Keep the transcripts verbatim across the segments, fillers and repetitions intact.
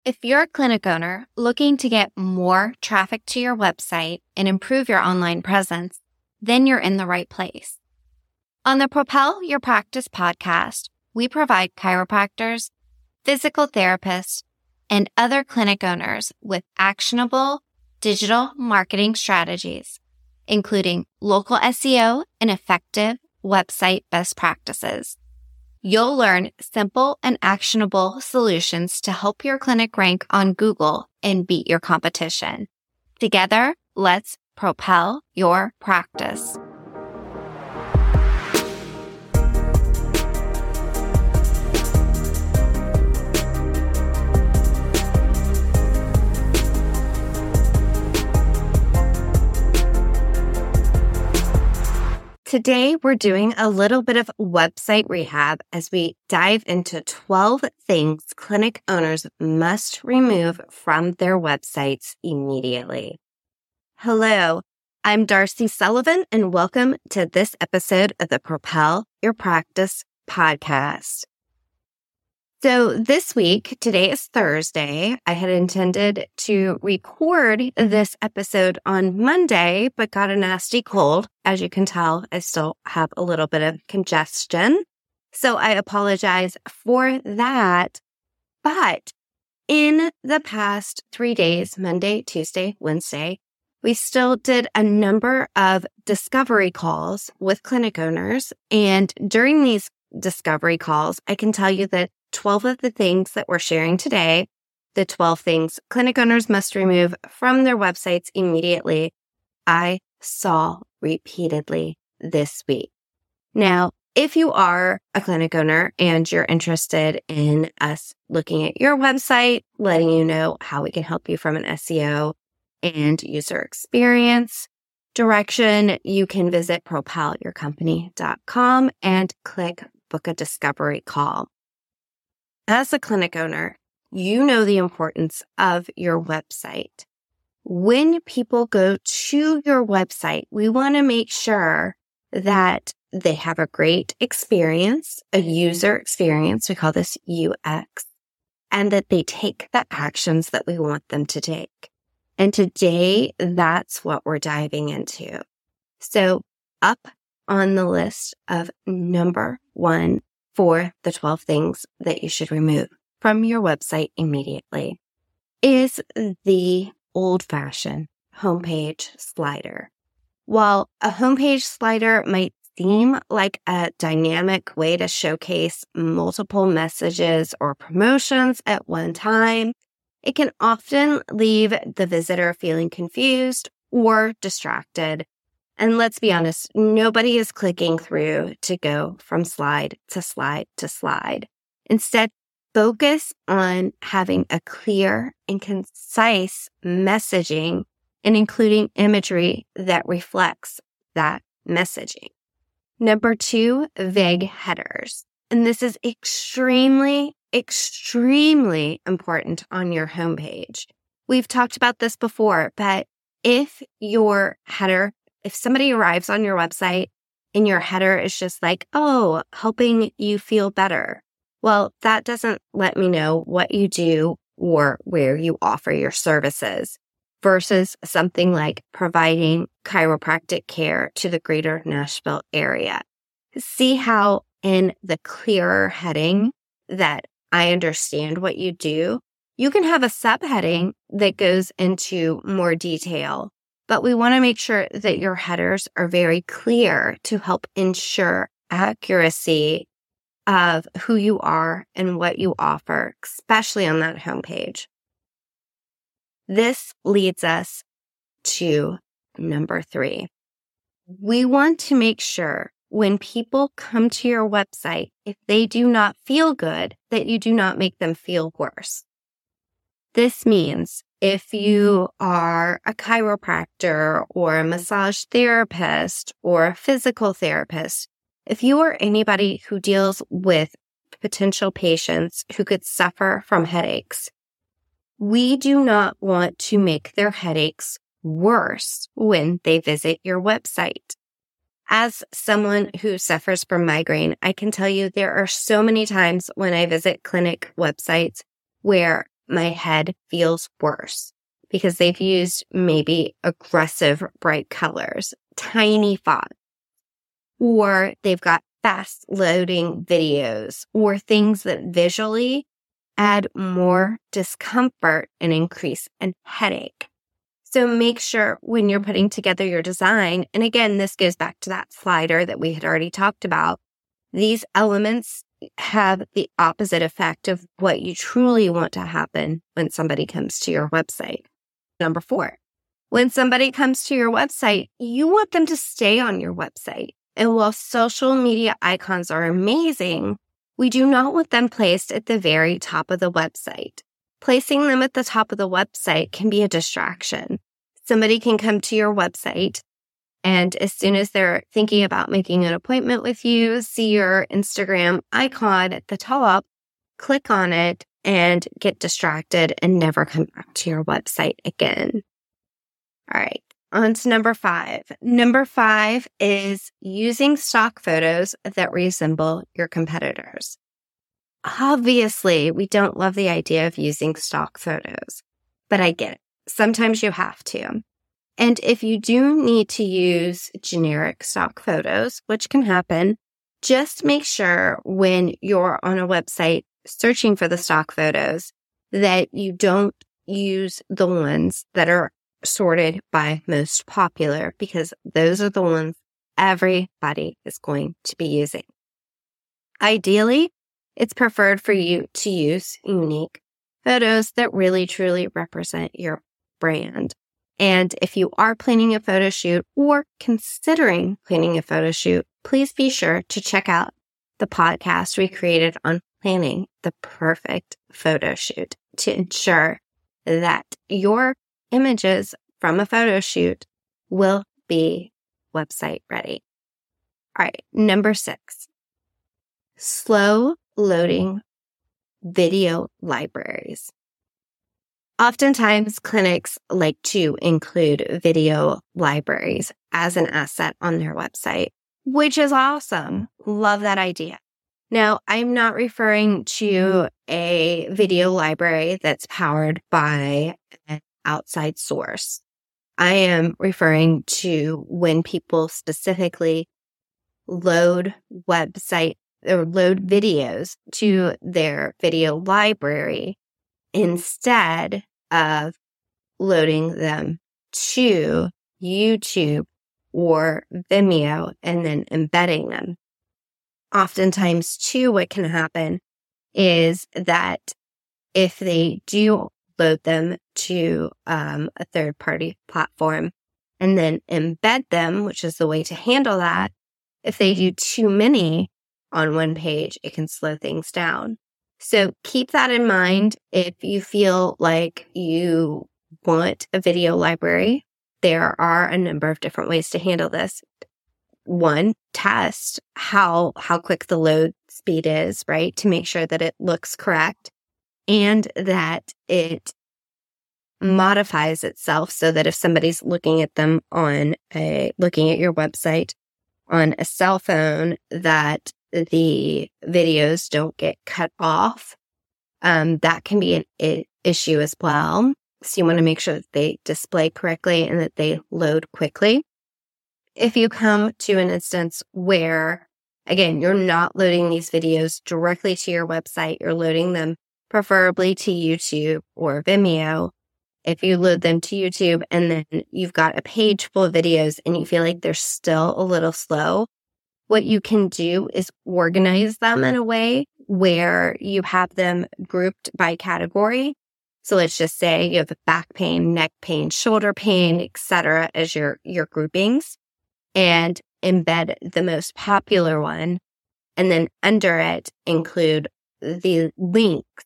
If you're a clinic owner looking to get more traffic to your website and improve your online presence, then you're in the right place. On the Propel Your Practice podcast, we provide chiropractors, physical therapists, and other clinic owners with actionable digital marketing strategies, including local S E O and effective website best practices. You'll learn simple and actionable solutions to help your clinic rank on Google and beat your competition. Together, let's propel your practice. Today, we're doing a little bit of website rehab as we dive into twelve things clinic owners must remove from their websites immediately. Hello, I'm Darcy Sullivan, and welcome to this episode of the Propel Your Practice podcast. So this week, today is Thursday. I had intended to record this episode on Monday, but got a nasty cold. As you can tell, I still have a little bit of congestion. So I apologize for that. But in the past three days, Monday, Tuesday, Wednesday, we still did a number of discovery calls with clinic owners. And during these discovery calls, I can tell you that twelve of the things that we're sharing today, the twelve things clinic owners must remove from their websites immediately, I saw repeatedly this week. Now, if you are a clinic owner and you're interested in us looking at your website, letting you know how we can help you from an S E O and user experience direction, you can visit propel your company dot com and click book a discovery call. As a clinic owner, you know the importance of your website. When people go to your website, we want to make sure that they have a great experience, a user experience, we call this U X, and that they take the actions that we want them to take. And today, that's what we're diving into. So up on the list of number one for the twelve things that you should remove from your website immediately is the old-fashioned homepage slider. While a homepage slider might seem like a dynamic way to showcase multiple messages or promotions at one time, it can often leave the visitor feeling confused or distracted. And let's be honest, nobody is clicking through to go from slide to slide to slide. Instead, focus on having a clear and concise messaging and including imagery that reflects that messaging. Number two, vague headers. And this is extremely, extremely important on your homepage. We've talked about this before, but if your header If somebody arrives on your website and your header is just like, oh, helping you feel better, well, that doesn't let me know what you do or where you offer your services versus something like providing chiropractic care to the greater Nashville area. See how in the clearer heading that I understand what you do, you can have a subheading that goes into more detail. But we want to make sure that your headers are very clear to help ensure accuracy of who you are and what you offer, especially on that homepage. This leads us to number three. We want to make sure when people come to your website, if they do not feel good, that you do not make them feel worse. This means if you are a chiropractor or a massage therapist or a physical therapist, if you are anybody who deals with potential patients who could suffer from headaches, we do not want to make their headaches worse when they visit your website. As someone who suffers from migraine, I can tell you there are so many times when I visit clinic websites where my head feels worse because they've used maybe aggressive bright colors, tiny font, or they've got fast loading videos or things that visually add more discomfort and increase a headache. So make sure when you're putting together your design, and again, this goes back to that slider that we had already talked about, these elements have the opposite effect of what you truly want to happen when somebody comes to your website. Number four, when somebody comes to your website, you want them to stay on your website. And while social media icons are amazing, we do not want them placed at the very top of the website. Placing them at the top of the website can be a distraction. Somebody can come to your website, and as soon as they're thinking about making an appointment with you, see your Instagram icon at the top, click on it, and get distracted and never come back to your website again. All right, on to number five. Number five is using stock photos that resemble your competitors. Obviously, we don't love the idea of using stock photos, but I get it. Sometimes you have to. And if you do need to use generic stock photos, which can happen, just make sure when you're on a website searching for the stock photos that you don't use the ones that are sorted by most popular, because those are the ones everybody is going to be using. Ideally, it's preferred for you to use unique photos that really truly represent your brand. And if you are planning a photo shoot or considering planning a photo shoot, please be sure to check out the podcast we created on planning the perfect photo shoot to ensure that your images from a photo shoot will be website ready. All right, number six, slow loading video libraries. Oftentimes, clinics like to include video libraries as an asset on their website, which is awesome. Love that idea. Now, I'm not referring to a video library that's powered by an outside source. I am referring to when people specifically load website or load videos to their video library instead of loading them to YouTube or Vimeo and then embedding them. Oftentimes, too, what can happen is that if they do load them to um, a third-party platform and then embed them, which is the way to handle that, if they do too many on one page, it can slow things down. So keep that in mind. If you feel like you want a video library, there are a number of different ways to handle this. One, test how how quick the load speed is, right? To make sure that it looks correct and that it modifies itself so that if somebody's looking at them on a looking at your website on a cell phone, that the videos don't get cut off. Um, that can be an I- issue as well. So you want to make sure that they display correctly and that they load quickly. If you come to an instance where, again, you're not loading these videos directly to your website, you're loading them preferably to YouTube or Vimeo. If you load them to YouTube and then you've got a page full of videos and you feel like they're still a little slow, what you can do is organize them in a way where you have them grouped by category. So let's just say you have back pain, neck pain, shoulder pain, et cetera as your, your groupings, and embed the most popular one. And then under it include the links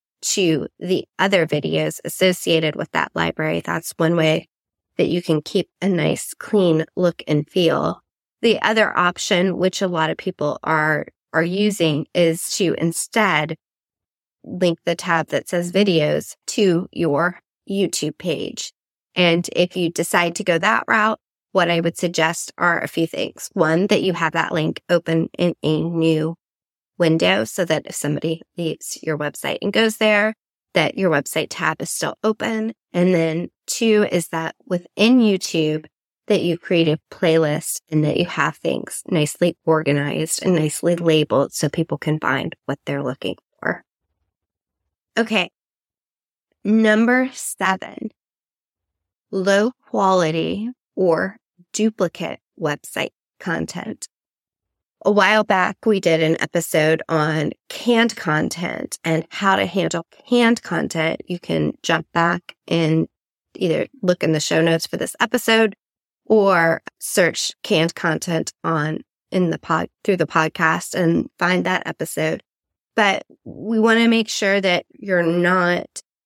to the other videos associated with that library. That's one way that you can keep a nice, clean look and feel. The other option, which a lot of people are are using, is to instead link the tab that says videos to your YouTube page. And if you decide to go that route, what I would suggest are a few things. One, that you have that link open in a new window so that if somebody leaves your website and goes there, that your website tab is still open. And then two is that within YouTube that you create a playlist and that you have things nicely organized and nicely labeled so people can find what they're looking for. Okay. Number seven, low quality or duplicate website content. A while back, we did an episode on canned content and how to handle canned content. You can jump back and either look in the show notes for this episode or search canned content on in the pod through the podcast and find that episode. But we want to make sure that you're not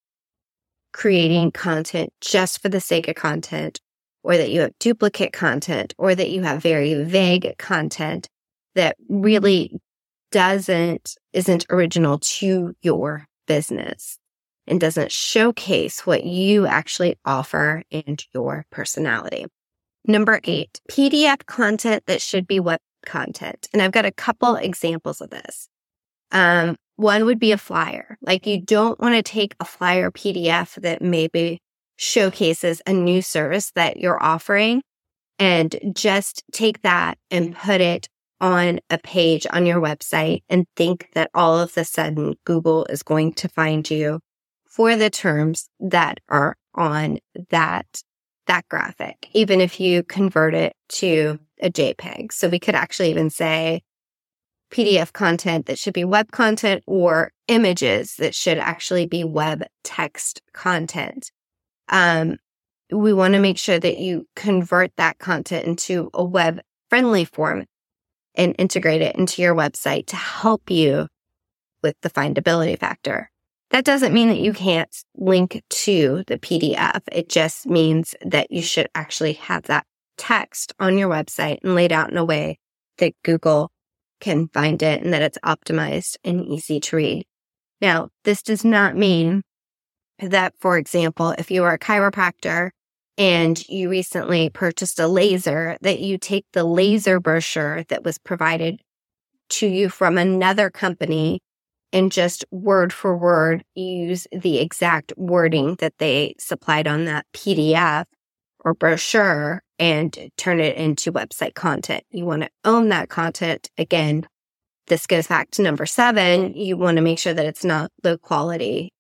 creating content just for the sake of content, or that you have duplicate content, or that you have very vague content that really doesn't, isn't original to your business and doesn't showcase what you actually offer and your personality. Number eight, P D F content that should be web content. And I've got a couple examples of this. Um, one would be a flyer. Like, you don't want to take a flyer P D F that maybe showcases a new service that you're offering and just take that and put it on a page on your website and think that all of a sudden Google is going to find you for the terms that are on that, that graphic, even if you convert it to a JPEG. So we could actually even say P D F content that should be web content, or images that should actually be web text content. Um, we want to make sure that you convert that content into a web-friendly form and integrate it into your website to help you with the findability factor. That doesn't mean that you can't link to the P D F. It just means that you should actually have that text on your website and laid out in a way that Google can find it and that it's optimized and easy to read. Now, this does not mean that, for example, if you are a chiropractor and you recently purchased a laser, that you take the laser brochure that was provided to you from another company and just word for word use the exact wording that they supplied on that P D F or brochure and turn it into website content. You want to own that content. Again, this goes back to number seven. You want to make sure that it's not low quality,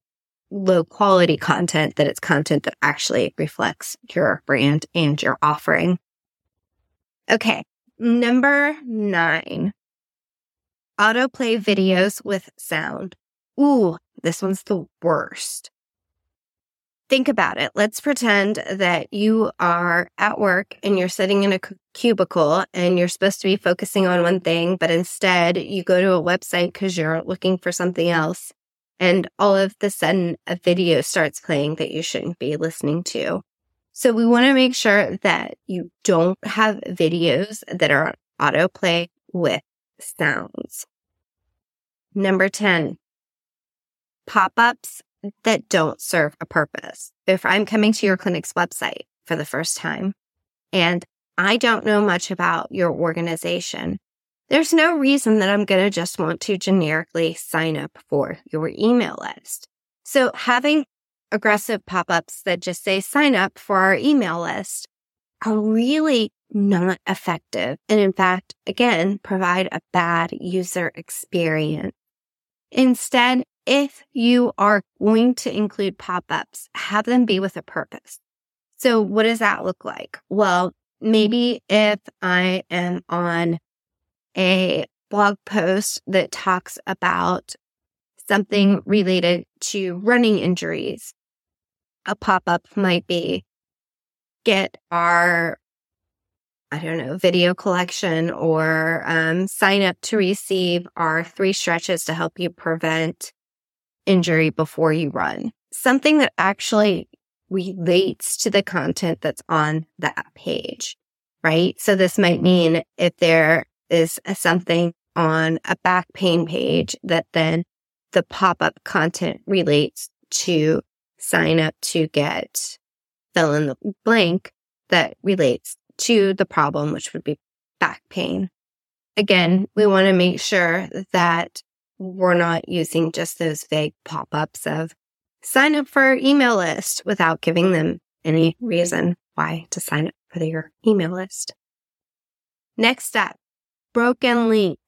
low quality content, that it's content that actually reflects your brand and your offering. Okay. Number nine, autoplay videos with sound. Ooh, this one's the worst. Think about it. Let's pretend that you are at work and you're sitting in a cubicle and you're supposed to be focusing on one thing, but instead you go to a website because you're looking for something else. And all of a sudden a video starts playing that you shouldn't be listening to. So we want to make sure that you don't have videos that are on autoplay with sounds. Number ten, pop-ups that don't serve a purpose. If I'm coming to your clinic's website for the first time and I don't know much about your organization, there's no reason that I'm going to just want to generically sign up for your email list. So having aggressive pop-ups that just say sign up for our email list are really not effective. And in fact, again, provide a bad user experience. Instead, if you are going to include pop-ups, have them be with a purpose. So what does that look like? Well, maybe if I am on a blog post that talks about something related to running injuries, a pop-up might be get our, I don't know, video collection, or um, sign up to receive our three stretches to help you prevent injury before you run. Something that actually relates to the content that's on that page, right? So this might mean if there is a, something on a back pain page that then the pop-up content relates to sign up to get fill in the blank that relates to the problem, which would be back pain. Again, we want to make sure that we're not using just those vague pop-ups of sign up for our email list without giving them any reason why to sign up for your email list. Next up, broken links.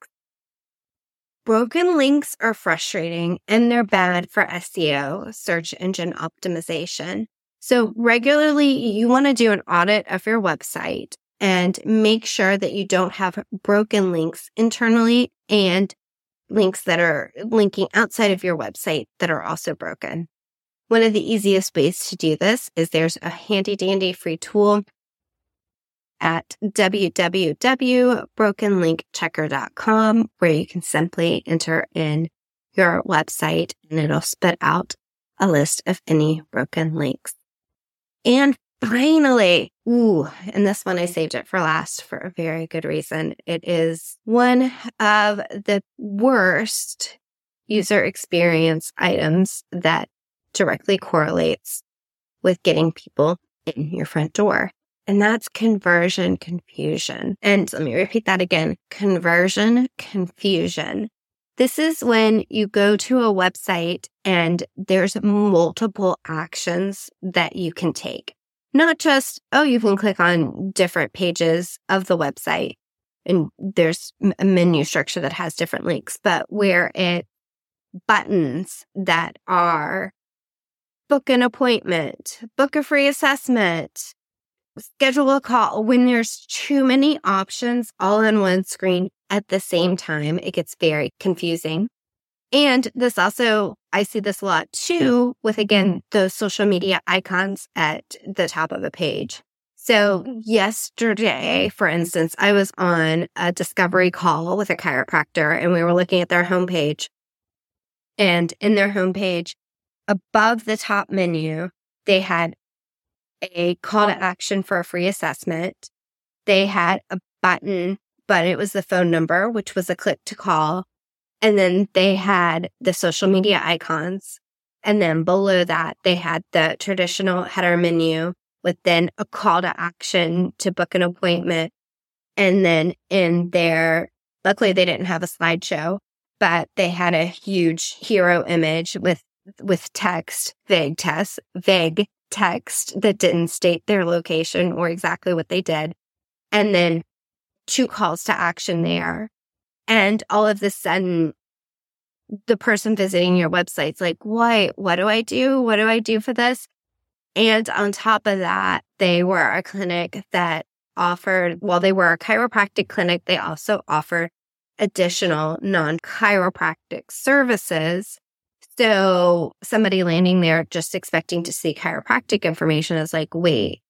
Broken links are frustrating and they're bad for S E O, search engine optimization. So regularly you want to do an audit of your website and make sure that you don't have broken links internally and links that are linking outside of your website that are also broken. One of the easiest ways to do this is there's a handy dandy free tool at w w w dot broken link checker dot com where you can simply enter in your website and it'll spit out a list of any broken links. And finally, ooh, and this one I saved it for last for a very good reason. It is one of the worst user experience items that directly correlates with getting people in your front door. And that's conversion confusion. And let me repeat that again. Conversion confusion. This is when you go to a website and there's multiple actions that you can take. Not just, oh, you can click on different pages of the website and there's a menu structure that has different links, but where it buttons that are book an appointment, book a free assessment, schedule a call. When there's too many options all on one screen at the same time, it gets very confusing. And this also, I see this a lot too with, again, those social media icons at the top of a page. So yesterday, for instance, I was on a discovery call with a chiropractor and we were looking at their homepage. And in their homepage, above the top menu, they had a call to action for a free assessment. They had a button, but it was the phone number, which was a click to call. And then they had the social media icons. And then below that, they had the traditional header menu with then a call to action to book an appointment. And then in there, luckily they didn't have a slideshow, but they had a huge hero image with, with text, vague text, vague text that didn't state their location or exactly what they did. And then two calls to action there. And all of a sudden, the person visiting your website's like, what, what do I do? What do I do for this? And on top of that, they were a clinic that offered, while they were a chiropractic clinic, they also offered additional non-chiropractic services. So somebody landing there just expecting to see chiropractic information is like, wait,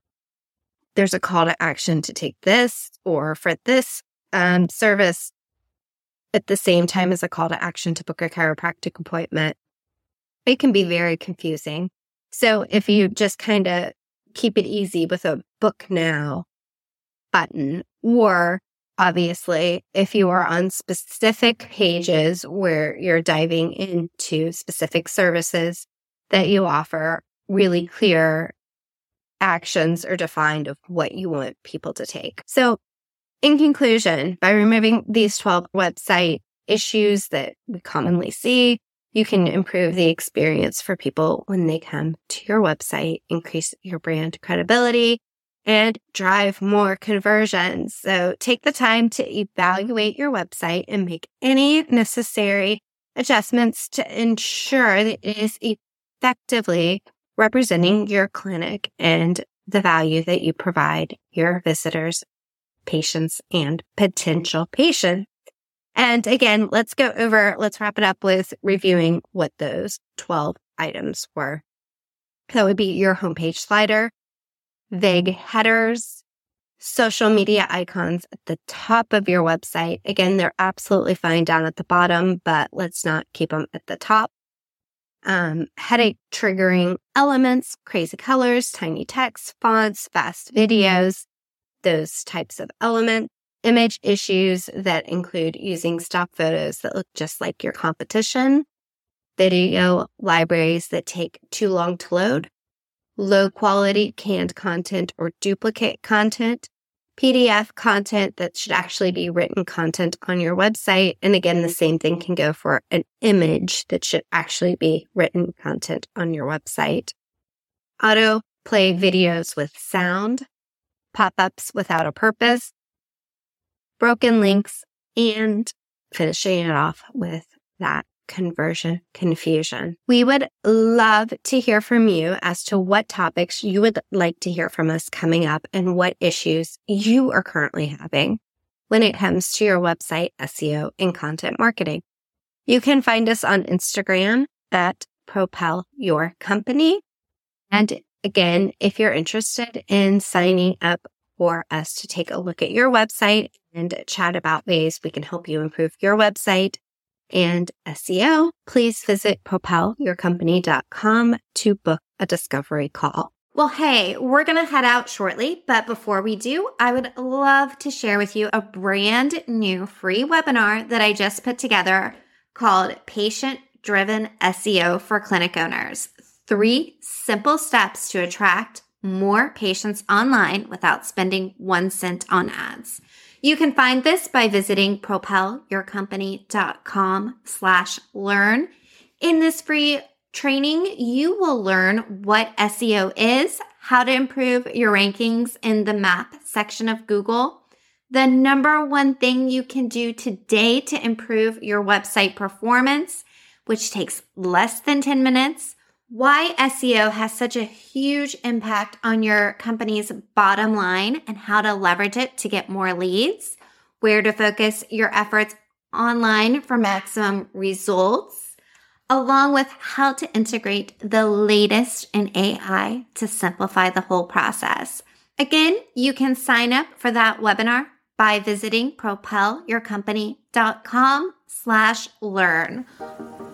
there's a call to action to take this or for this um, service at the same time as a call to action to book a chiropractic appointment. It can be very confusing. So if you just kind of keep it easy with a book now button, or obviously, if you are on specific pages where you're diving into specific services that you offer, really clear actions are defined of what you want people to take. So in conclusion, by removing these twelve website issues that we commonly see, you can improve the experience for people when they come to your website, increase your brand credibility, and drive more conversions. So take the time to evaluate your website and make any necessary adjustments to ensure that it is effectively representing your clinic and the value that you provide your visitors, patients, and potential patients. And again, let's go over, let's wrap it up with reviewing what those twelve items were. That would be your homepage slider, vague headers, social media icons at the top of your website. Again, they're absolutely fine down at the bottom, but let's not keep them at the top. Um, headache triggering elements, crazy colors, tiny text, fonts, fast videos, those types of elements. Image issues that include using stock photos that look just like your competition, video libraries that take too long to load, low quality canned content or duplicate content, P D F content that should actually be written content on your website. And again, the same thing can go for an image that should actually be written content on your website. Auto play videos with sound, pop-ups without a purpose, broken links, and finishing it off with that conversion confusion. We would love to hear from you as to what topics you would like to hear from us coming up and what issues you are currently having when it comes to your website S E O and content marketing. You can find us on Instagram at Propel Your Company. And again, if you're interested in signing up for us to take a look at your website and chat about ways we can help you improve your website and S E O, please visit propel your company dot com to book a discovery call. Well, hey, we're going to head out shortly, but before we do, I would love to share with you a brand new free webinar that I just put together called Patient Driven S E O for Clinic Owners. Three simple steps to attract more patients online without spending one cent on ads. You can find this by visiting propel your company dot com slash learn. In this free training, you will learn what S E O is, how to improve your rankings in the map section of Google, the number one thing you can do today to improve your website performance, which takes less than ten minutes, why S E O has such a huge impact on your company's bottom line and how to leverage it to get more leads, where to focus your efforts online for maximum results, along with how to integrate the latest in A I to simplify the whole process. Again, you can sign up for that webinar by visiting propel your company dot com slash learn.